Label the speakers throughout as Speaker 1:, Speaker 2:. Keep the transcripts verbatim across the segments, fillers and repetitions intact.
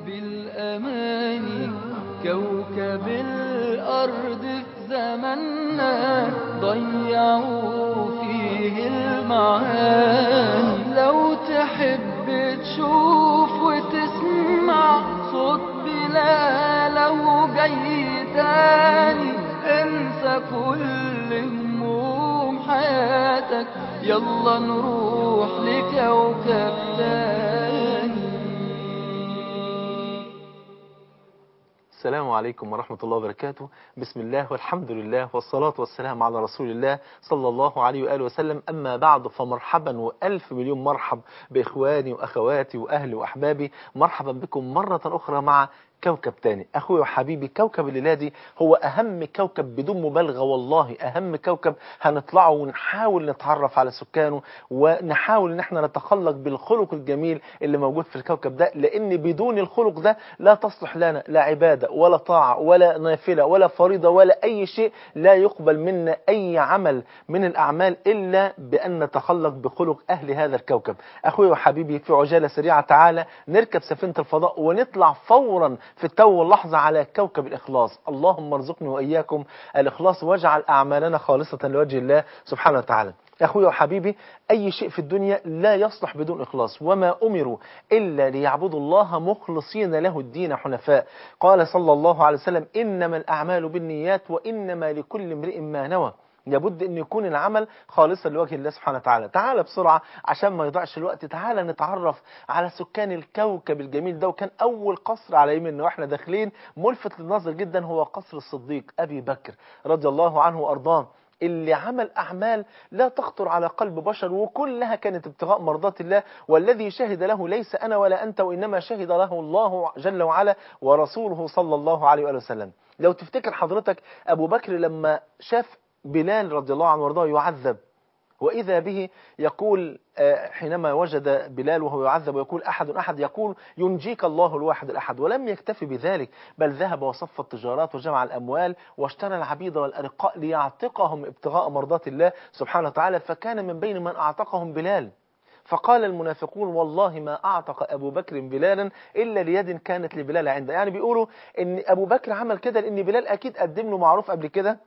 Speaker 1: بالأماني، كوكب الأرض في زماننا ضيعوا فيه المعاني. لو تحب تشوف وتسمع صوت بلال لو جاي تاني، انسى كل هموم حياتك، يلا نروح لكوكب تاني.
Speaker 2: السلام عليكم ورحمة الله وبركاته. بسم الله والحمد لله والصلاة والسلام على رسول الله صلى الله عليه وآله وسلم. أما بعد، فمرحبا وألف مليون مرحب بإخواني وأخواتي وأهلي وأحبابي. مرحبا بكم مرة أخرى مع كوكب تاني. أخوي وحبيبي، كوكب الليلة دي هو أهم كوكب بدون مبالغة، والله أهم كوكب هنطلعه ونحاول نتعرف على سكانه ونحاول ان احنا نتخلق بالخلق الجميل اللي موجود في الكوكب ده، لأن بدون الخلق ده لا تصلح لنا لا عبادة ولا طاعة ولا نافلة ولا فريضة ولا أي شيء. لا يقبل منا أي عمل من الأعمال إلا بأن نتخلق بخلق أهل هذا الكوكب. أخوي وحبيبي، في عجالة سريعة تعالى نركب سفينة الفضاء ونطلع فورا في التو واللحظة على كوكب الإخلاص. اللهم ارزقني وإياكم الإخلاص واجعل أعمالنا خالصة لوجه الله سبحانه وتعالى. أخوي وحبيبي، أي شيء في الدنيا لا يصلح بدون إخلاص، وما أمروا إلا ليعبدوا الله مخلصين له الدين حنفاء. قال صلى الله عليه وسلم: إنما الأعمال بالنيات وإنما لكل امرئ ما نوى. لابد أن يكون العمل خالصا لوجه الله سبحانه وتعالى. تعال بسرعة عشان ما يضيعش الوقت، تعال نتعرف على سكان الكوكب الجميل ده. وكان أول قصر على يميننا وإحنا داخلين ملفت للنظر جدا هو قصر الصديق أبي بكر رضي الله عنه وأرضاه، اللي عمل أعمال لا تخطر على قلب بشر، وكلها كانت ابتغاء مرضات الله. والذي شهد له ليس أنا ولا أنت، وإنما شهد له الله جل وعلا ورسوله صلى الله عليه وآله وسلم. لو تفتكر حضرتك أبو بكر لما شاف بلال رضي الله عنه وارضاه يعذب، وإذا به يقول حينما وجد بلال وهو يعذب ويقول أحد أحد، يقول: ينجيك الله الواحد الأحد. ولم يكتفي بذلك، بل ذهب وصف التجارات وجمع الأموال واشترى العبيد والأرقاء ليعتقهم ابتغاء مرضات الله سبحانه وتعالى. فكان من بين من أعتقهم بلال. فقال المنافقون: والله ما أعتق أبو بكر بلالا إلا ليد كانت لبلال عنده. يعني بيقولوا إن أبو بكر عمل كده لأن بلال أكيد قدم له معروف قبل كده،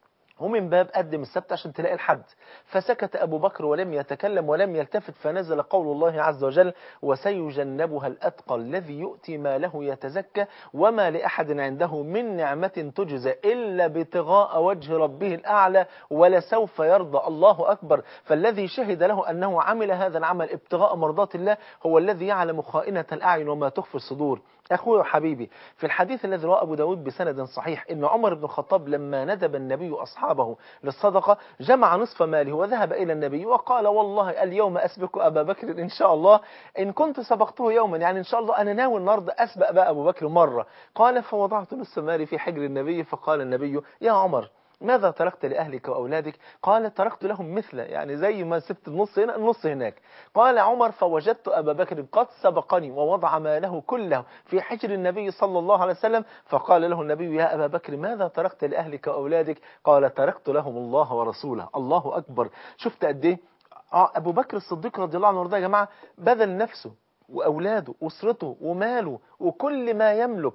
Speaker 2: ومن باب قدم السبت عشان تلاقي الحد. فسكت أبو بكر ولم يتكلم ولم يلتفت، فنزل قول الله عز وجل: وسيجنبها الأتقى الذي يؤتي ماله يتزكى وما لأحد عنده من نعمة تجزى إلا ابتغاء وجه ربه الأعلى ولسوف يرضى. الله أكبر. فالذي شهد له أنه عمل هذا العمل ابتغاء مرضات الله هو الذي يعلم خائنة الأعين وما تخفي الصدور. أخوي وحبيبي، في الحديث الذي رواه أبو داود بسند صحيح إن عمر بن الخطاب لما ندب النبي أصحابه للصدقة جمع نصف ماله وذهب إلى النبي وقال: والله اليوم أسبق أبا بكر إن شاء الله، إن كنت سبقته يوما، يعني إن شاء الله أنا ناوي النهارده أسبق بقى أبو بكر مرة. قال: فوضعت نصف مالي في حجر النبي، فقال النبي: يا عمر، ماذا تركت لأهلك وأولادك؟ قال: تركت لهم مثله، يعني زي ما سبت النص هنا النص هناك. قال عمر: فوجدت أبا بكر قد سبقني ووضع ماله كله في حجر النبي صلى الله عليه وسلم. فقال له النبي: يا أبا بكر، ماذا تركت لأهلك وأولادك؟ قال: تركت لهم الله ورسوله. الله أكبر. شفت قد إيه أبو بكر الصديق رضي الله عنه وارضاه يا جماعة بذل نفسه وأولاده وأسرته وماله وكل ما يملك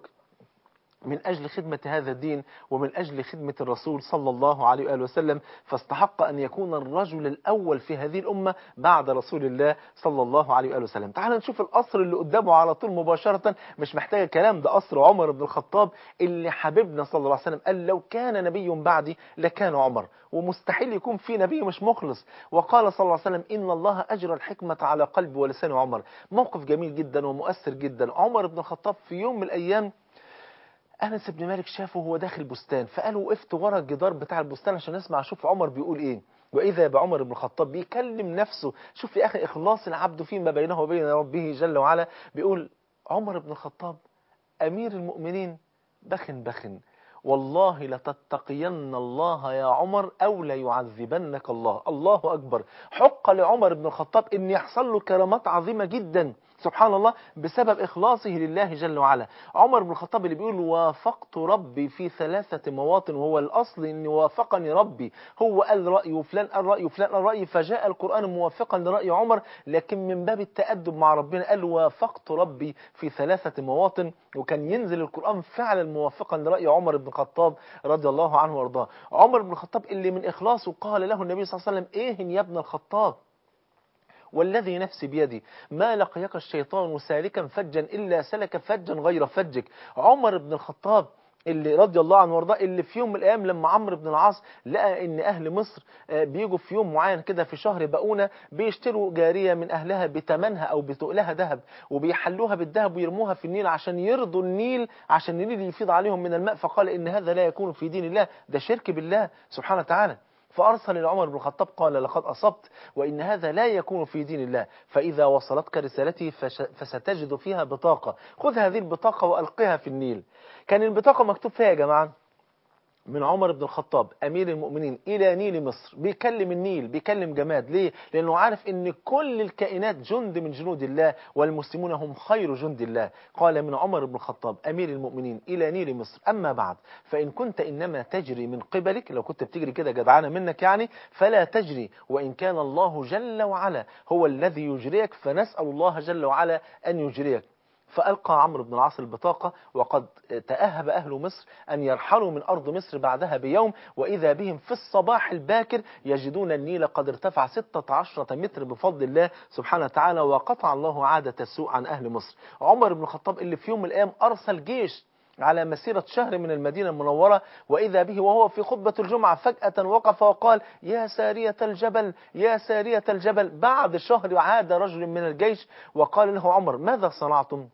Speaker 2: من أجل خدمة هذا الدين ومن أجل خدمة الرسول صلى الله عليه وآله وسلم. فاستحق أن يكون الرجل الأول في هذه الأمة بعد رسول الله صلى الله عليه وآله وسلم. تعالوا نشوف القصر اللي قدامه على طول مباشرة، مش محتاج كلام، ده قصر عمر بن الخطاب اللي حبيبنا صلى الله عليه وسلم قال: لو كان نبي بعدي لكان عمر، ومستحيل يكون في نبي مش مخلص. وقال صلى الله عليه وسلم: إن الله أجرى الحكمة على قلب ولسان عمر. موقف جميل جدا ومؤثر جدا. عمر بن الخطاب في يوم من الأيام أنس بن مالك شافه وهو داخل بستان، فقال: وقفت ورا الجدار بتاع البستان عشان اسمع اشوف عمر بيقول ايه. وإذا بعمر بن الخطاب بيكلم نفسه. شوف يا أخي إخلاص العبد فيما بينه وبين ربه جل وعلا. بيقول عمر بن الخطاب: أمير المؤمنين، بخن بخن، والله لتتقين الله يا عمر أو ليعذبنك الله. الله أكبر. حق لعمر بن الخطاب إن يحصل له كرامات عظيمة جدا سبحان الله، بسبب إخلاصه لله جل وعلا. عمر بن الخطاب اللي بيقول وافقت ربي في ثلاثة مواطن، وهو الأصل إن وافقني ربي، هو قال رأي وفلان قال رأي وفلان قال رأي، فجاء القرآن موافقا لرأي عمر، لكن من باب التأدب مع ربنا قال وافقت ربي في ثلاثة مواطن، وكان ينزل القرآن فعلا موافقا لرأي عمر بن الخطاب رضي الله عنه وارضاه. عمر بن الخطاب اللي من إخلاصه قال له النبي صلى الله عليه وسلم إيه يا ابن الخطاب، والذي نفسي بيدي ما لقيك الشيطان سالكا فجا إلا سلك فجا غير فجك. عمر بن الخطاب اللي رضي الله عنه وارضاه، اللي في يوم من الأيام لما عمرو بن العاص لقى إن أهل مصر بيجوا في يوم معين كده في شهر بقونة بيشتروا جارية من أهلها بتمنها أو بتقلها ذهب، وبيحلوها بالذهب ويرموها في النيل عشان يرضوا النيل، عشان النيل يفيض عليهم من الماء، فقال إن هذا لا يكون في دين الله، ده شرك بالله سبحانه وتعالى. فأرسل إلى عمر بن الخطاب قال لقد أصبت وإن هذا لا يكون في دين الله، فإذا وصلتك رسالتي فستجد فيها بطاقة، خذ هذه البطاقة وألقها في النيل. كان البطاقة مكتوب فيها يا جماعة من عمر بن الخطاب أمير المؤمنين إلى نيل مصر، بيكلم النيل، بيكلم جماد. ليه؟ لأنه عارف إن كل الكائنات جند من جنود الله، والمسلمون هم خير جند الله. قال من عمر بن الخطاب أمير المؤمنين إلى نيل مصر أما بعد فإن كنت إنما تجري من قبلك، لو كنت بتجري كده جدعانة منك يعني، فلا تجري، وإن كان الله جل وعلا هو الذي يجريك فنسأل الله جل وعلا أن يجريك. فألقى عمرو بن العاص البطاقة، وقد تأهب أهل مصر أن يرحلوا من أرض مصر بعدها بيوم، وإذا بهم في الصباح الباكر يجدون النيل قد ارتفع ستة عشر متر بفضل الله سبحانه وتعالى، وقطع الله عادة السوء عن أهل مصر. عمر بن الخطاب اللي في يوم من الأيام أرسل جيش على مسيرة شهر من المدينة المنورة، وإذا به وهو في خطبة الجمعة فجأة وقف وقال يا سارية الجبل يا سارية الجبل. بعد شهر عاد رجل من الجيش وقال له عمر ماذا صنعتم؟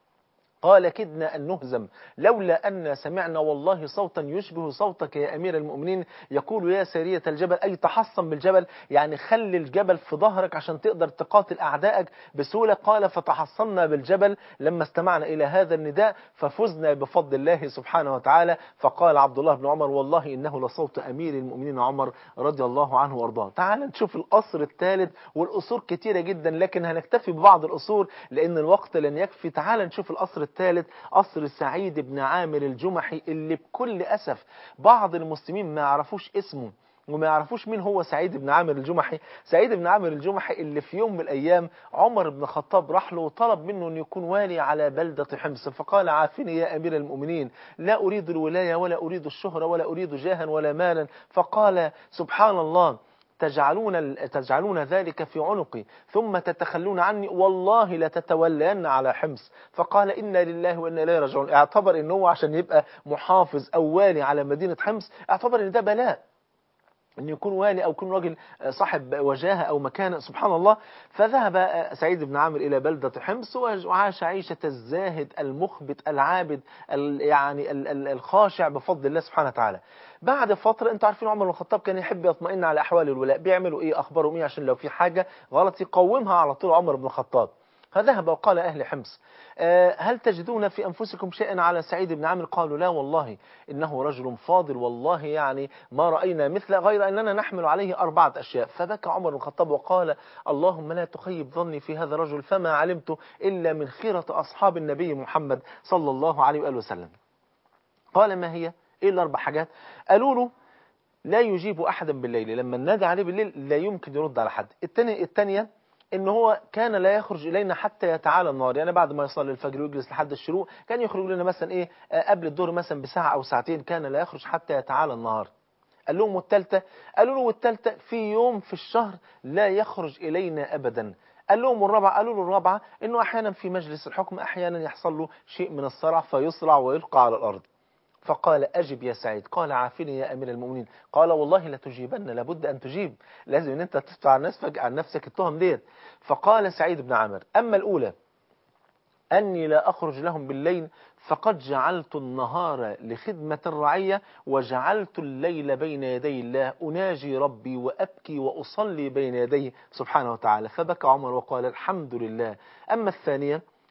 Speaker 2: قال كدنا أن نهزم لولا أن سمعنا والله صوتا يشبه صوتك يا أمير المؤمنين يقول يا سارية الجبل، أي تحصن بالجبل، يعني خلي الجبل في ظهرك عشان تقدر تقاتل أعدائك بسهولة. قال فتحصنا بالجبل لما استمعنا إلى هذا النداء ففزنا بفضل الله سبحانه وتعالى. فقال عبد الله بن عمر والله إنه لصوت أمير المؤمنين عمر رضي الله عنه وارضاه. تعال نشوف القصر الثالث، والقصور كتيرة جدا لكن هنكتفي ببعض القصور لأن الوقت لن يكفي. تعال نشوف القصر الثالث، قصر سعيد بن عامر الجمحي، اللي بكل أسف بعض المسلمين ما يعرفوش اسمه وما يعرفوش مين هو سعيد بن عامر الجمحي. سعيد بن عامر الجمحي اللي في يوم من الأيام عمر بن الخطاب راح له وطلب منه أن يكون والي على بلدة حمص، فقال عافني يا أمير المؤمنين لا أريد الولاية ولا أريد الشهرة ولا أريد جاها ولا مالا. فقال سبحان الله تجعلون تجعلون ذلك في عنقي ثم تتخلون عني والله لتتولين على حمص. فقال إنا لله وإنا إليه راجعون. اعتبر إن هو عشان يبقى محافظ أو والي على مدينة حمص اعتبر إن ده بلاء، أن يكون والي أو يكون راجل صاحب وجاهة أو مكانة سبحان الله. فذهب سعيد بن عامر إلى بلدة حمص وعاش عيشة الزاهد المخبت العابد يعني الخاشع بفضل الله سبحانه وتعالى. بعد فترة انتوا عارفين عمر بن الخطاب كان يحب يطمئن على أحوال الولاء، بيعملوا إيه أخبارهم إيه عشان لو في حاجة غلط يقومها على طول عمر بن الخطاب. فذهب وقال أهل حمص هل تجدون في أنفسكم شيئا على سعيد بن عامر؟ قالوا لا والله إنه رجل فاضل والله يعني ما رأينا مثله غير أننا نحمل عليه أربعة أشياء. فبكى عمر بن الخطاب وقال اللهم لا تخيب ظني في هذا الرجل فما علمت إلا من خيرة أصحاب النبي محمد صلى الله عليه وآله وسلم. قال ما هي؟ إيه الأربع حاجات؟ قالوا له لا يجيب أحدا بالليل، لما نادى عليه بالليل لا يمكن يرد على حد. الثانية الثانية إن هو كان لا يخرج إلينا حتى يتعالى النهار، يعني بعد ما يصلي الفجر ويجلس لحد الشروق كان يخرج لنا مثلا إيه قبل الظهر مثلا بساعة أو ساعتين، كان لا يخرج حتى يتعالى النهار. قال لهم والثالثة؟ قالوا له والثالثة في يوم في الشهر لا يخرج إلينا أبدا. قال لهم الرابعة؟ قالوا له الرابعة إنه أحيانا في مجلس الحكم أحيانا يحصل له شيء من الصرع فيصرع ويلقى على الأرض. فقال أجب يا سعيد. قال عافني يا أمير المؤمنين. قال والله لا تجيبن، لابد أن تجيب، لازم أن أنت تدفع عن نفسك عن نفسك التهم ديت. فقال سعيد بن عامر أما الأولى أني لا أخرج لهم بالليل فقد جعلت النهار لخدمة الرعية وجعلت الليل بين يدي الله أناجي ربي وأبكي وأصلي بين يديه سبحانه وتعالى. فبكى عمر وقال الحمد لله. أما الثانية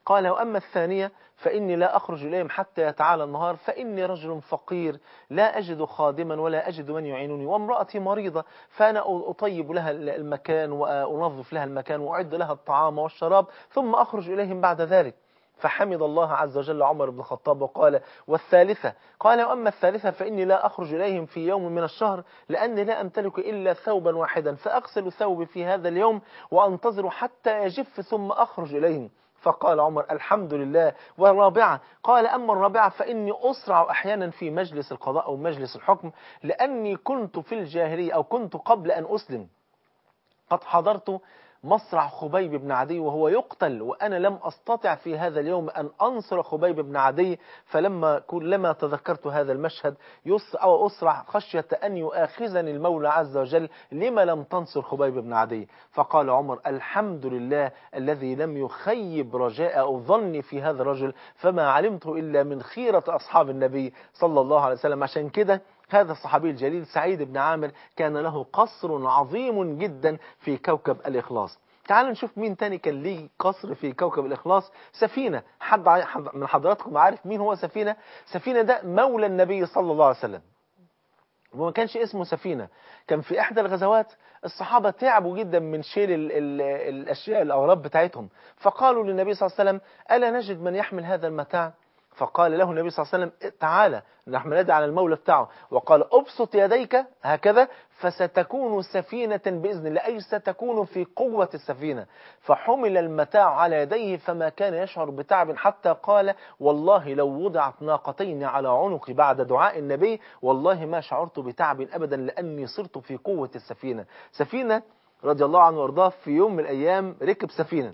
Speaker 2: قال وأما الثانية فإني لا أخرج إليهم حتى يتعالى النهار فإني رجل فقير لا أجد خادما ولا أجد من يعينني وامرأتي مريضة فأنا أطيب لها المكان وأنظف لها المكان وأعد لها الطعام والشراب ثم أخرج إليهم بعد ذلك. فحمد الله عز وجل عمر بن الخطاب وقال والثالثة قال وأما الثالثة فإني لا أخرج إليهم في يوم من الشهر لأني لا أمتلك إلا ثوبا واحدا فأغسل ثوبي في هذا اليوم وأنتظر حتى يجف ثم أخرج إليهم. فقال عمر الحمد لله. والرابعة قال أما الرابعة فإني أسرع أحيانا في مجلس القضاء أو مجلس الحكم لأني كنت في الجاهلية أو كنت قبل أن أسلم قد حضرت مصرع خبيب بن عدي وهو يقتل وأنا لم أستطع في هذا اليوم أن أنصر خبيب بن عدي فلما كلما تذكرت هذا المشهد أو أسرع خشية أن يؤاخذني المولى عز وجل لما لم تنصر خبيب بن عدي. فقال عمر الحمد لله الذي لم يخيب رجاء أو ظني في هذا الرجل فما علمته إلا من خيرة أصحاب النبي صلى الله عليه وسلم. عشان كده هذا الصحابي الجليل سعيد بن عامر كان له قصر عظيم جدا في كوكب الإخلاص. تعالوا نشوف مين تاني كان ليه قصر في كوكب الإخلاص. سفينة. حد من حضراتكم عارف مين هو سفينة؟ سفينة ده مولى النبي صلى الله عليه وسلم وما كانش اسمه سفينة. كان في إحدى الغزوات الصحابة تعبوا جدا من شيل ال ال الأشياء الأغراض بتاعتهم فقالوا للنبي صلى الله عليه وسلم ألا نجد من يحمل هذا المتاع؟ فقال له النبي صلى الله عليه وسلم تعالى نحن ندعي على المولى بتاعه وقال أبسط يديك هكذا فستكون سفينة بإذن الله أي ستكون في قوة السفينة. فحمل المتاع على يديه فما كان يشعر بتعب حتى قال والله لو وضعت ناقتين على عنقي بعد دعاء النبي والله ما شعرت بتعب أبدا لأني صرت في قوة السفينة. سفينة رضي الله عنه وارضاه في يوم من الأيام ركب سفينة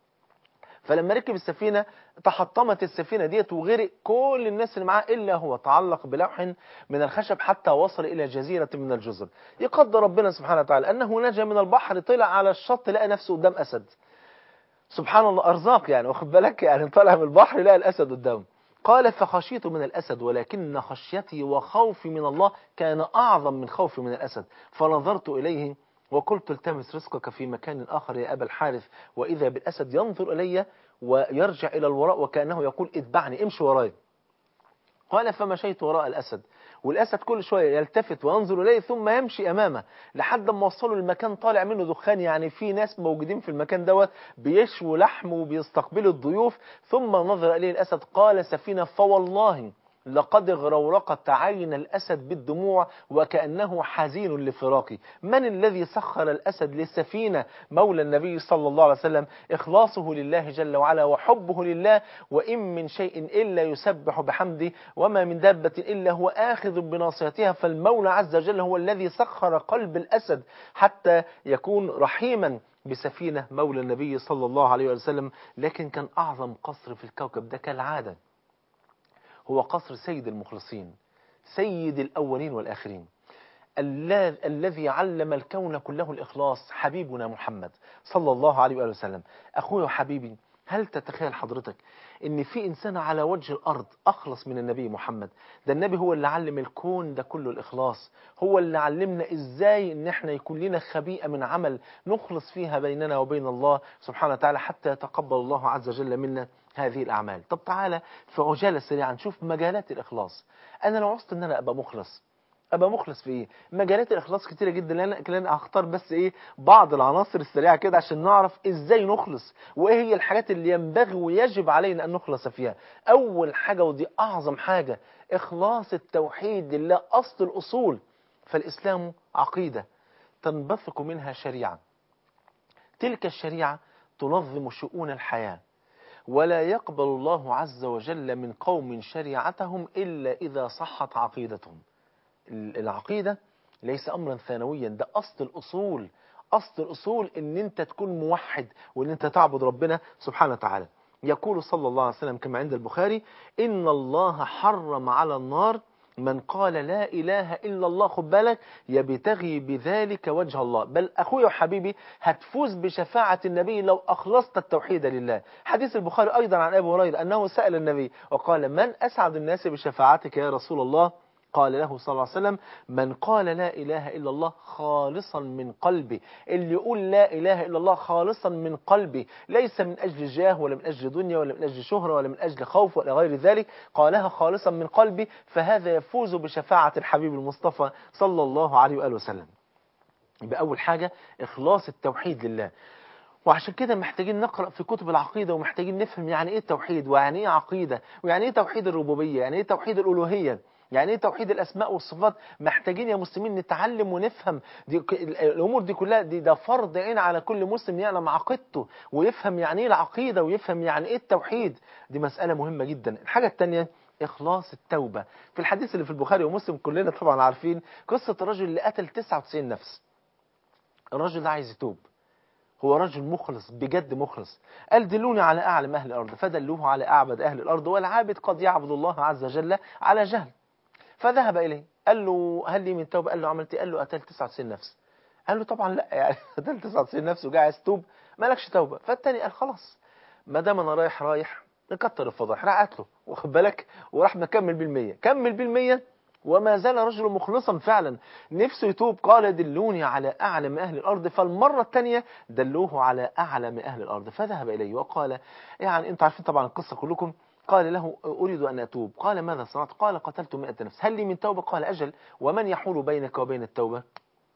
Speaker 2: فلما ركب السفينة تحطمت السفينة ديت وغرق كل الناس اللي معاه إلا هو تعلق بلوح من الخشب حتى وصل إلى جزيرة من الجزر. يقدر ربنا سبحانه وتعالى أنه نجا من البحر طلع على الشط لقى نفسه قدام أسد. سبحان الله أرزاق يعني واخد بالك يعني طلع من البحر لقى الأسد قدامه. قال فخشيت من الأسد ولكن خشيتي وخوفي من الله كان أعظم من خوفي من الأسد فنظرت إليه وقلت التمس رزقك في مكان آخر يا أبا الحارث وإذا بالأسد ينظر إلي ويرجع إلى الوراء وكأنه يقول اتبعني امشي وراي. قال فمشيت وراء الأسد والأسد كل شوية يلتفت وينظر إليه ثم يمشي أمامه لحد ما وصلوا المكان طالع منه دخان يعني في ناس موجودين في المكان دوت بيشووا لحم وبيستقبلوا الضيوف. ثم نظر إليه الأسد قال سفينة فوالله لقد غرورقت عين الأسد بالدموع وكأنه حزين لفراقي. من الذي سخر الأسد للسفينة مولى النبي صلى الله عليه وسلم إخلاصه لله جل وعلا وحبه لله وإن من شيء إلا يسبح بحمده وما من دابة إلا هو آخذ بناصيتها. فالمولى عز وجل هو الذي سخر قلب الأسد حتى يكون رحيما بسفينة مولى النبي صلى الله عليه وسلم. لكن كان أعظم قصر في الكوكب ده كالعادة هو قصر سيد المخلصين سيد الأولين والآخرين الذي علم الكون كله الإخلاص حبيبنا محمد صلى الله عليه وآله وسلم. أخوي وحبيبي هل تتخيل حضرتك ان في انسان على وجه الارض اخلص من النبي محمد؟ ده النبي هو اللي علم الكون ده كله الاخلاص هو اللي علمنا ازاي ان احنا يكون لنا خبيئة من عمل نخلص فيها بيننا وبين الله سبحانه وتعالى حتى يتقبل الله عز وجل منا هذه الأعمال. طب تعالى في عجالة سريعة نشوف مجالات الإخلاص. أنا لو عوزت أن أنا أبقى مخلص أبقى مخلص في إيه؟ مجالات الإخلاص كتيرة جدا لأن هختار بس إيه بعض العناصر السريعة كده عشان نعرف إزاي نخلص وإيه هي الحاجات اللي ينبغي ويجب علينا أن نخلص فيها. أول حاجة ودي أعظم حاجة إخلاص التوحيد لله أصل الأصول. فالإسلام عقيدة تنبثق منها شريعة تلك الشريعة تنظم شؤون الحياة ولا يقبل الله عز وجل من قوم شريعتهم إلا إذا صحت عقيدتهم. العقيدة ليس أمرا ثانويا ده أصل الأصول أصل الأصول إن أنت تكون موحد وإن أنت تعبد ربنا سبحانه وتعالى. يقول صلى الله عليه وسلم كما عند البخاري إن الله حرم على النار من قال لا إله إلا الله خد بالك يبتغي بذلك وجه الله. بل أخوي وحبيبي هتفوز بشفاعة النبي لو أخلصت التوحيد لله. حديث البخاري أيضا عن أبي هريرة أنه سأل النبي وقال من أسعد الناس بشفاعتك يا رسول الله؟ قال له صلى الله عليه وسلم: من قال لا إله إلا الله خالصا من قلبي. اللي يقول لا إله إلا الله خالصا من قلبي، ليس من أجل جاه ولا من أجل دنيا ولا من أجل شهرة ولا من أجل خوف ولا غير ذلك، قالها خالصا من قلبي، فهذا يفوز بشفاعة الحبيب المصطفى صلى الله عليه وآله وسلم. يبقى أول حاجة إخلاص التوحيد لله. وعشان كده محتاجين نقرأ في كتب العقيدة، ومحتاجين نفهم يعني إيه التوحيد، ويعني إيه عقيدة، ويعني إيه توحيد الربوبية، يعني إيه توحيد الألوهية، يعني إيه توحيد الأسماء والصفات. محتاجين يا مسلمين نتعلم ونفهم دي الأمور دي كلها. دي ده فرض عين على كل مسلم يعلم عقيدته ويفهم يعني إيه العقيدة ويفهم يعني إيه التوحيد. دي مسألة مهمة جدا. الحاجة الثانية إخلاص التوبة. في الحديث اللي في البخاري ومسلم كلنا طبعا عارفين قصة الرجل اللي قتل تسعة وتسعين نفس. الرجل ده عايز يتوب، هو رجل مخلص بجد مخلص. قال: دلوني على أعلم أهل الأرض، فدلوه على أعبد أهل الأرض، والعابد قد يعبد الله عز وجل على جهل. فذهب إليه، قال له: هل لي من توبة؟ قال له: عملت إيه؟ قال له: قتلت تسعة وتسعين نفس. قال له: طبعا لا، يعني قتلت تسعة وتسعين نفس وجاي عايز توب، مالكش توبة. فالتاني قال: خلاص ما دام أنا رايح رايح نكتر الفضائح. راح قتله، واخد بالك، وراح مكمل بالمية، كمل بالمية، وما زال رجل مخلصا فعلا نفسه يتوب. قال: دلوني على أعلم أهل الأرض. فالمرة الثانية دلوه على أعلم أهل الأرض، فذهب إليه وقال: يعني أنتوا عارفين طبعا القصة كلكم. قال له: أريد أن أتوب. قال: ماذا صنعت؟ قال: قتلت مئة نفس. هل لي من توبة؟ قال: أجل، ومن يحول بينك وبين التوبة؟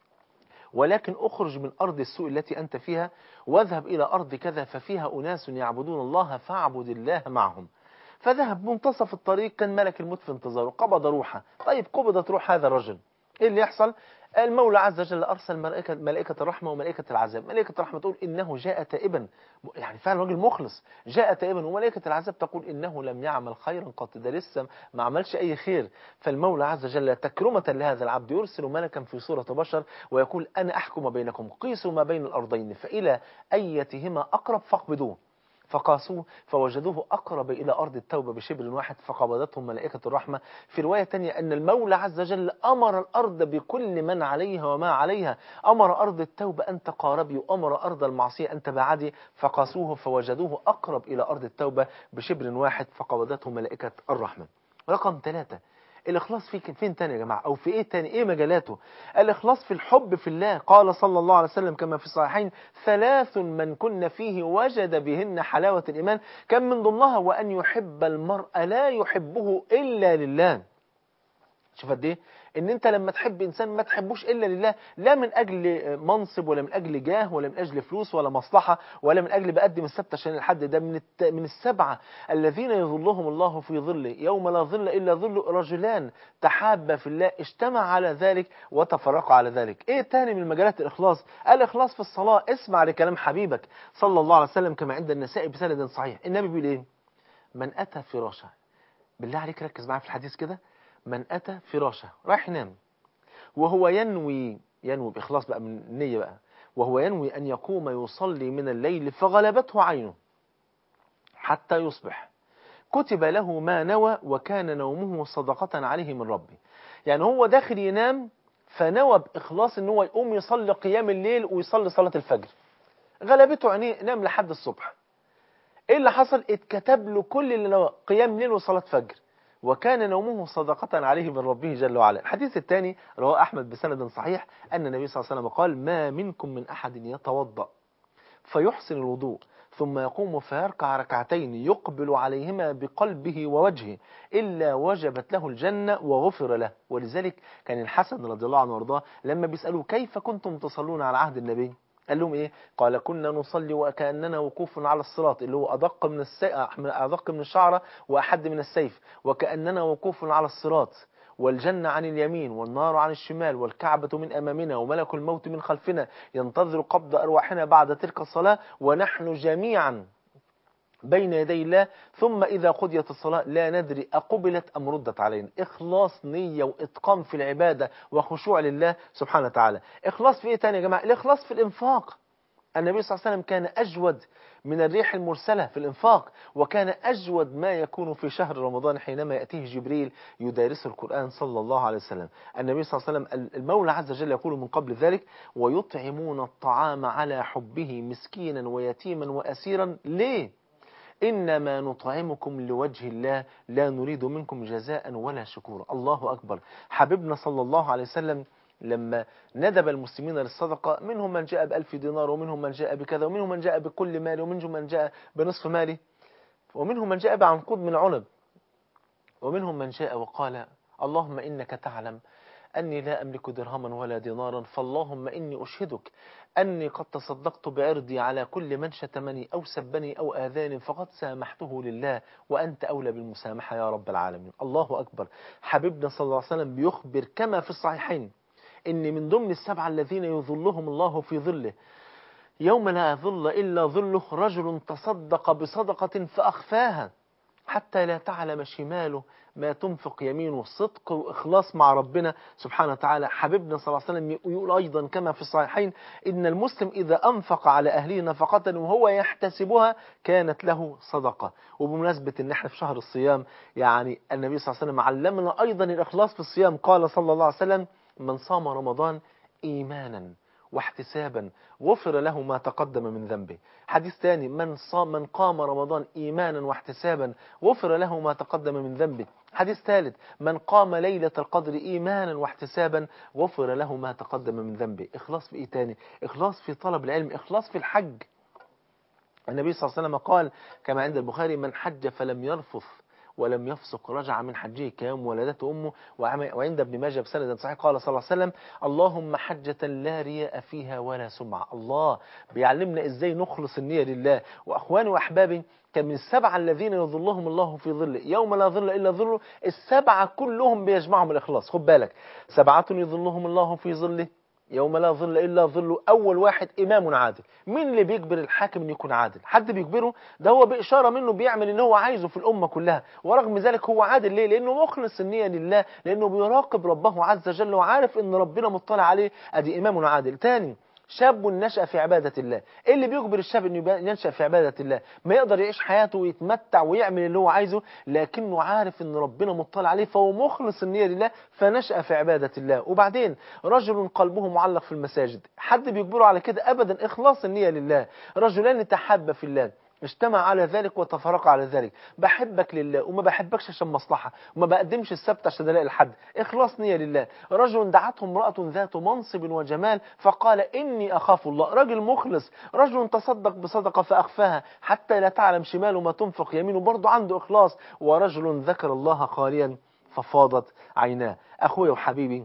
Speaker 2: ولكن أخرج من أرض السوء التي أنت فيها، واذهب إلى أرض كذا ففيها أناس يعبدون الله فاعبد الله معهم. فذهب منتصف الطريق، كان ملك الموت في انتظاره، قبض روحه. طيب قبضت روح هذا الرجل، ايه اللي يحصل؟ المولى عز وجل أرسل ملائكة, ملائكة الرحمة وملائكة العذاب. ملائكة الرحمة تقول: إنه جاء تائبا، يعني فعلا راجل مخلص جاء تائبا. وملائكة العذاب تقول: إنه لم يعمل خيرا قط، ده لسه ما عملش أي خير. فالمولى عز وجل تكرمة لهذا العبد يرسل ملكا في صورة بشر ويقول: أنا أحكم بينكم، قيسوا ما بين الأرضين، فإلى أيتهما أقرب فاقبضوه. فقاسوه فوجدوه أقرب إلى أرض التوبة بشبر واحد، فقبضتهم ملائكة الرحمة. في رواية تانية أن المولى عز وجل أمر الأرض بكل من عليها وما عليها، أمر أرض التوبة أن تقاربي، وأمر أرض المعصية أن تبعدي. فقاسوه فوجدوه أقرب إلى أرض التوبة بشبر واحد، فقبضتهم ملائكة الرحمة. رقم ثلاثة، الإخلاص فيه فين تاني يا جماعة؟ أو في إيه تاني؟ إيه مجالاته؟ الإخلاص في الحب في الله. قال صلى الله عليه وسلم كما في الصحيحين: ثلاث من كن فيه وجد بهن حلاوة الإيمان، كان من ضمنها وأن يحب المرء لا يحبه إلا لله. شوف قد ايه ان انت لما تحب انسان ما تحبوش الا لله، لا من اجل منصب ولا من اجل جاه ولا من اجل فلوس ولا مصلحه ولا من اجل بقدم السبت عشان الحد ده. من الت... من السبعه الذين يظلهم الله في ظله يوم لا ظل الا ظله: رجلان تحابا في الله اجتمع على ذلك وتفرقا على ذلك. ايه تاني من مجالات الاخلاص؟ الاخلاص في الصلاه. اسمع لكلام حبيبك صلى الله عليه وسلم كما عند النسائي بسند صحيح. النبي بيقول ايه؟ من اتى فراشه، بالله عليك ركز معايا في الحديث كده، من أتى فراشه رايح ينام وهو ينوي ينوي بإخلاص بقى من النية بقى، وهو ينوي أن يقوم يصلي من الليل فغلبته عينه حتى يصبح، كتب له ما نوى وكان نومه صدقة عليه من ربه. يعني هو داخل ينام فنوى بإخلاص أنه يقوم يصلي قيام الليل ويصلي صلاة الفجر، غلبته عينيه نام لحد الصبح. ايه اللي حصل؟ اتكتب له كل اللي نوى، قيام ليل وصلاة فجر، وكان نومه صدقة عليه من ربه جل وعلا. الحديث الثاني رواه أحمد بسند صحيح أن النبي صلى الله عليه وسلم قال: ما منكم من أحد يتوضأ فيحسن الوضوء ثم يقوم فيركع ركعتين يقبل عليهما بقلبه ووجهه إلا وجبت له الجنة وغفر له. ولذلك كان الحسن رضي الله عنه وارضاه لما بيسألوا: كيف كنتم تصلون على عهد النبي؟ قال لهم ايه؟ قال: كنا نصلي وكأننا وقوف على الصراط، اللي هو أدق من السي... أدق من الشعرة وأحد من السيف، وكأننا وقوف على الصراط، والجنة عن اليمين والنار عن الشمال والكعبة من أمامنا وملك الموت من خلفنا ينتظر قبض أرواحنا بعد تلك الصلاة، ونحن جميعا بين يدي الله، ثم إذا قضيت الصلاة لا ندري أقبلت أم ردت علينا. إخلاص نية وإتقان في العبادة وخشوع لله سبحانه وتعالى. إخلاص في إيه تاني يا جماعة؟ الإخلاص في الإنفاق. النبي صلى الله عليه وسلم كان أجود من الريح المرسلة في الإنفاق، وكان أجود ما يكون في شهر رمضان حينما يأتيه جبريل يدارس القرآن صلى الله عليه وسلم. النبي صلى الله عليه وسلم المولى عز وجل يقول من قبل ذلك: ويطعمون الطعام على حبه مسكينا ويتيما وأسيرا. ليه؟ إنما نطعمكم لوجه الله لا نريد منكم جزاء ولا شكورا. الله أكبر. حبيبنا صلى الله عليه وسلم لما ندب المسلمين للصدقة، منهم من جاء بألف دينار، ومنهم من جاء بكذا، ومنهم من جاء بكل مال، ومنهم من جاء بنصف ماله، ومنهم من جاء بعنقود من عنب، ومنهم من جاء وقال اللهم إنك تعلم أني لا أملك درهما ولا دينارا، فاللهم إني أشهدك أني قد تصدقت بعرضي على كل من شتمني أو سبني أو آذاني، فقد سامحته لله وأنت أولى بالمسامحة يا رب العالمين. الله أكبر. حبيبنا صلى الله عليه وسلم بيخبر كما في الصحيحين إن من ضمن السبعة الذين يظلهم الله في ظله يوم لا ظل إلا ظله رجل تصدق بصدقة فأخفاها حتى لا تعلم شماله ما تنفق يمينه. صدق وإخلاص مع ربنا سبحانه وتعالى. حبيبنا صلى الله عليه وسلم يقول أيضا كما في الصحيحين إن المسلم إذا أنفق على أهله نفقة وهو يحتسبها كانت له صدقة. وبمناسبة إن احنا في شهر الصيام، يعني النبي صلى الله عليه وسلم علمنا أيضا الإخلاص في الصيام. قال صلى الله عليه وسلم من صام رمضان إيمانا واحتسابا غفر له ما تقدم من ذنبه. حديث ثاني من صام من قام رمضان إيمانا واحتسابا غفر له ما تقدم من ذنبه. حديث ثالث من قام ليلة القدر إيمانا واحتسابا غفر له ما تقدم من ذنبه. إخلاص في إيه تاني؟ إخلاص في طلب العلم، إخلاص في الحج. النبي صلى الله عليه وسلم قال كما عند البخاري من حج فلم يرفث ولم يفسق رجع من حجه كيوم ولدته أمه. وعند ابن ماجه بسند صحيح قال صلى الله عليه وسلم اللهم حجة لا رياء فيها ولا سمعة. الله بيعلمنا إزاي نخلص النية لله. وأخواني وأحبابي كان من السبعة الذين يظلهم الله في ظله يوم لا ظل إلا ظله، السبعة كلهم بيجمعهم الإخلاص. خد بالك، سبعة يظلهم الله في ظله يوم لا ظل إلا ظله. أول واحد إمام عادل. مين اللي بيجبر الحاكم أن يكون عادل؟ حد بيجبره؟ ده هو بإشارة منه بيعمل اللي هو عايزه في الأمة كلها، ورغم ذلك هو عادل. ليه؟ لأنه مخلص النية لله، لأنه بيراقب ربه عز وجل وعارف أن ربنا مطلع عليه. أدي إمام عادل. تاني شاب نشأ في عبادة الله. إيه اللي بيجبر الشاب أنه ينشأ في عبادة الله؟ ما يقدر يعيش حياته ويتمتع ويعمل اللي هو عايزه، لكنه عارف أن ربنا مطلع عليه فهو مخلص النية لله فنشأ في عبادة الله. وبعدين رجل قلبه معلق في المساجد. حد بيجبره على كده؟ أبدا. إخلاص النية لله. رجلان تحابا في الله اجتمع على ذلك وتفرق على ذلك. بحبك لله وما بحبكش عشان مصلحة، وما بقدمش السبت عشان الاقي لحد. اخلاص نية لله. رجل دعته امرأة ذات منصب وجمال فقال إني أخاف الله. رجل مخلص. رجل تصدق بصدقة فأخفاها حتى لا تعلم شماله ما تنفق يمينه، برضه عنده إخلاص. ورجل ذكر الله خاليا ففاضت عيناه. أخويا وحبيبي،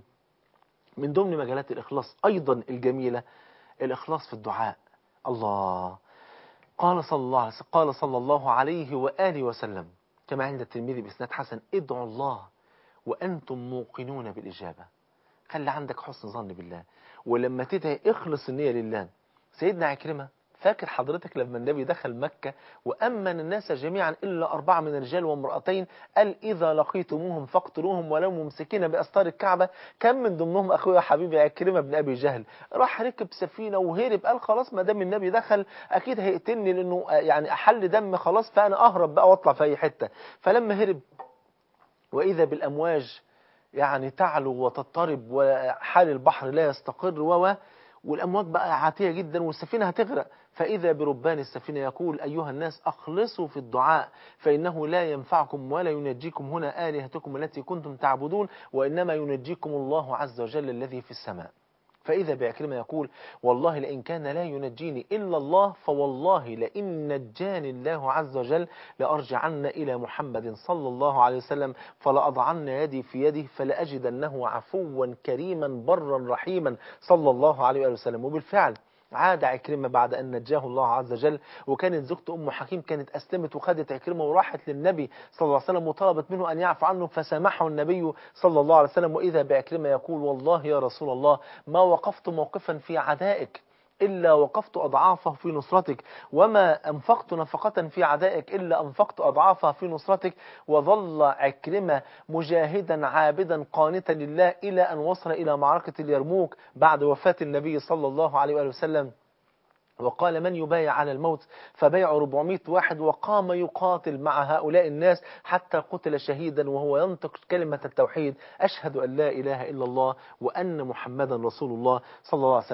Speaker 2: من ضمن مجالات الإخلاص أيضا الجميلة الإخلاص في الدعاء. الله قال صلى الله عليه وسلم قال صلى الله عليه وآله وسلم كما عند الترمذي بإسناد حسن ادعوا الله وأنتم موقنون بالإجابة. خلي عندك حسن ظن بالله، ولما تدعي اخلص النية لله. سيدنا عكرمة، فاكر حضرتك لما النبي دخل مكة وأمن الناس جميعا إلا أربعة من الرجال وامرأتين، قال إذا لقيتموهم فاقتلوهم ولو ممسكين بأستار الكعبة. كم من ضمنهم أخويا حبيبي عكرمة بن أبي جهل، راح ركب سفينة وهرب، قال خلاص ما دام النبي دخل أكيد هيقتلني لأنه يعني أحل دم خلاص، فأنا أهرب بقى وأطلع في أي حتة. فلما هرب وإذا بالأمواج يعني تعلو وتضطرب وحال البحر لا يستقر و والأمواج بقى عاتية جدا والسفينة هتغرق، فإذا بربان السفينة يقول أيها الناس أخلصوا في الدعاء فإنه لا ينفعكم ولا ينجيكم هنا آلهتكم التي كنتم تعبدون، وإنما ينجيكم الله عز وجل الذي في السماء. فإذا بعكرمة يقول والله لئن كان لا ينجيني إلا الله فوالله لئن نجاني الله عز وجل لأرجعن إلى محمد صلى الله عليه وسلم فلأضعن يدي في يده فلأجدنه عفوا كريما برا رحيما صلى الله عليه وسلم. وبالفعل عاد عكرمة بعد أن نجاه الله عز وجل، وكانت زوجته أم حكيم كانت أسلمت وخدت عكرمة وراحت للنبي صلى الله عليه وسلم وطلبت منه أن يعفو عنه فسامحه النبي صلى الله عليه وسلم. وإذا بعكرمة يقول والله يا رسول الله ما وقفت موقفا في عدائك إلا وقفت أضعافه في نصرتك، وما أنفقت نفقة في عدائك إلا أنفقت أضعافها في نصرتك. وظل عكرمة مجاهدا عابدا قانتا لله إلى أن وصل إلى معركة اليرموك بعد وفاة النبي صلى الله عليه وآله وسلم. وقال من يبايع على الموت فبيع أربعمائة واحد، وقام يقاتل مع هؤلاء الناس حتى قتل شهيدا وهو ينطق كلمة التوحيد أشهد أن لا إله إلا الله وأن محمدا رسول الله صلى الله عليه وسلم.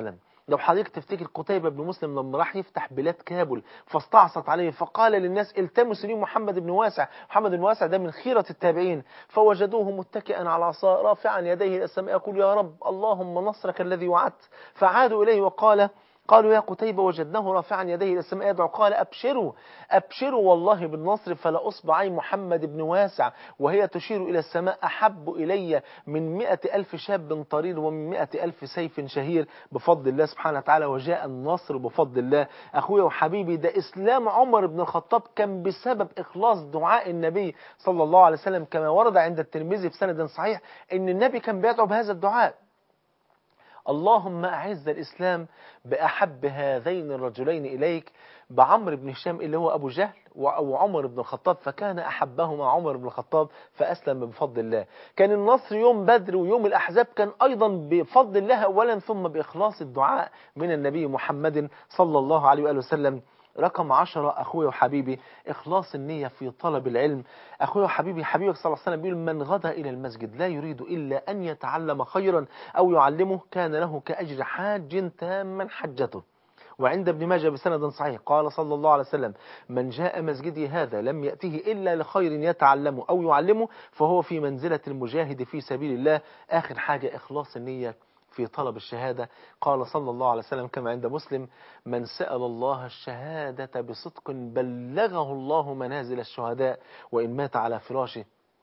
Speaker 2: لو حضرتك تفتكر قتيبة بن مسلم لما راح يفتح بلاد كابل فاستعصت عليه فقال للناس التمسوا لي محمد بن واسع. محمد بن واسع ده من خيرة التابعين، فوجدوه متكئا على عصا رافعا يديه إلى السماء يقول يا رب اللهم نصرك الذي وعدت. فعادوا إليه وقال قالوا يا قتيبة وجدناه رافعا يديه إلى السماء يدعو. قال أبشروا أبشروا والله بالنصر، فلا أصبعي محمد بن واسع وهي تشير إلى السماء أحب إلي من مئة ألف شاب طرير ومن مئة ألف سيف شهير بفضل الله سبحانه وتعالى، وجاء النصر بفضل الله. أخويا وحبيبي، ده إسلام عمر بن الخطاب كان بسبب إخلاص دعاء النبي صلى الله عليه وسلم، كما ورد عند الترمذي بسند صحيح إن النبي كان بيدعو بهذا الدعاء: اللهم أعز الإسلام بأحب هذين الرجلين إليك، بعمر بن هشام اللي هو أبو جهل وعمر بن الخطاب، فكان أحبهما عمر بن الخطاب فأسلم بفضل الله. كان النصر يوم بدر ويوم الأحزاب كان أيضا بفضل الله أولا، ثم بإخلاص الدعاء من النبي محمد صلى الله عليه وآله وسلم. رقم عشرة أخوي وحبيبي، إخلاص النية في طلب العلم. أخوي وحبيبي، حبيبك صلى الله عليه وسلم بيقول من غدا إلى المسجد لا يريد إلا أن يتعلم خيرا أو يعلمه كان له كأجر حاج تاما حجته. وعند ابن ماجه بسند صحيح قال صلى الله عليه وسلم من جاء مسجدي هذا لم يأته إلا لخير يتعلمه أو يعلمه فهو في منزلة المجاهد في سبيل الله. آخر حاجة إخلاص النية في طلب الشهادة. قال صلى الله عليه وسلم كما عند مسلم من سأل الله الشهادة بصدق بلغه الله منازل الشهداء وإن مات على فراشه.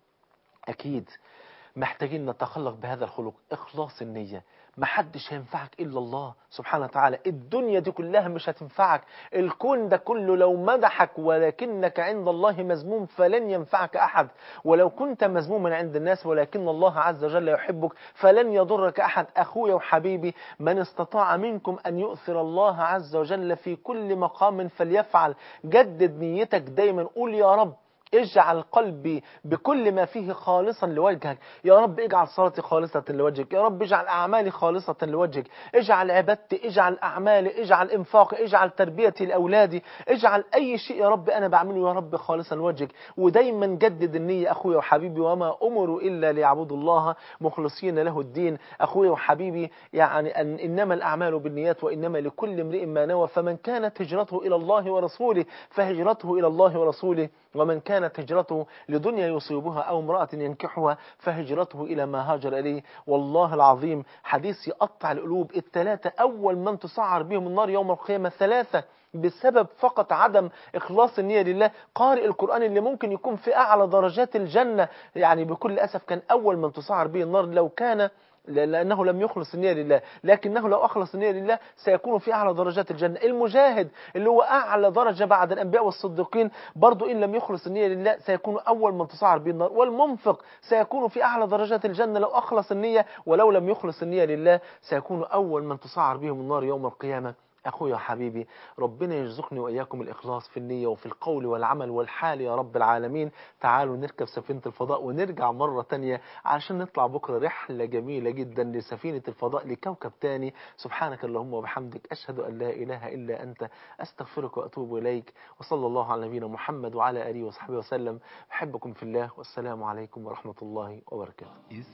Speaker 2: أكيد محتاجين نتخلق بهذا الخلق، إخلاص النية. محدش هينفعك إلا الله سبحانه وتعالى، الدنيا دي كلها مش هتنفعك، الكون ده كله لو مدحك ولكنك عند الله مذموم فلن ينفعك أحد، ولو كنت مذموما عند الناس ولكن الله عز وجل يحبك فلن يضرك أحد. أخويا وحبيبي، من استطاع منكم أن يؤثر الله عز وجل في كل مقام فليفعل. جدد نيتك دايما، قول يا رب اجعل قلبي بكل ما فيه خالصا لوجهك، يا رب اجعل صلاتي خالصة لوجهك، يا رب اجعل أعمالي خالصة لوجهك، اجعل عبادتي، اجعل أعمالي، اجعل إنفاقي، اجعل تربيتي لأولادي، اجعل أي شيء يا رب أنا بعمله يا رب خالصا لوجهك. ودايما جدد النية أخويا وحبيبي، وما أمروا إلا ليعبدوا الله مخلصين له الدين. أخويا وحبيبي، يعني أن إنما الأعمال بالنيات وإنما لكل امرئ ما نوى، فمن كانت هجرته إلى الله ورسوله فهجرته إلى الله ورسوله، ومن كانت هجرته لدنيا يصيبها أو امرأة ينكحها فهجرته إلى ما هاجر إليه. والله العظيم حديث يقطع القلوب. الثلاثة أول من تسعر بهم النار يوم القيامة ثلاثة بسبب فقط عدم إخلاص النية لله. قارئ القرآن اللي ممكن يكون في أعلى درجات الجنة، يعني بكل أسف كان أول من تسعر به النار لو كان لأنه لم يخلص النية لله، لكنه لو أخلص النية لله سيكون في أعلى درجات الجنة. المجاهد اللي هو أعلى درجة بعد الأنبياء والصديقين برضو إن لم يخلص النية لله سيكون أول من تسعر به النار. والمنفق سيكون في أعلى درجات الجنة لو أخلص النية، ولو لم يخلص النية لله سيكون أول من تسعر بهم النار يوم القيامة. أخويا حبيبي، ربنا يرزقني وإياكم الإخلاص في النية وفي القول والعمل والحال يا رب العالمين. تعالوا نركب سفينة الفضاء ونرجع مرة تانية عشان نطلع بكرة رحلة جميلة جدا لسفينة الفضاء لكوكب تاني. سبحانك اللهم وبحمدك، أشهد أن لا إله إلا أنت، أستغفرك وأتوب إليك، وصلى الله على نبينا محمد وعلى آله وصحبه وسلم. أحبكم في الله، والسلام عليكم ورحمة الله وبركاته.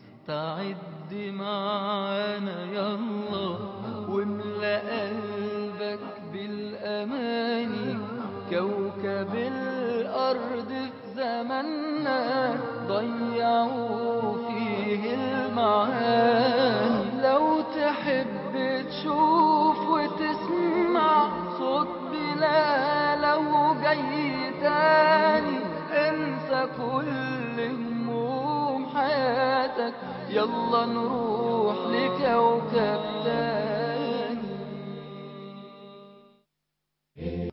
Speaker 1: استعد معانا يلا واملأ قلبك بالأماني، كوكب الأرض في زماننا ضيعوا فيه المعاني. لو تحب تشوف وتسمع صوت بلاله جاي تاني، انسى كل هموم حياتك، يلا نروح لكوكب تاني.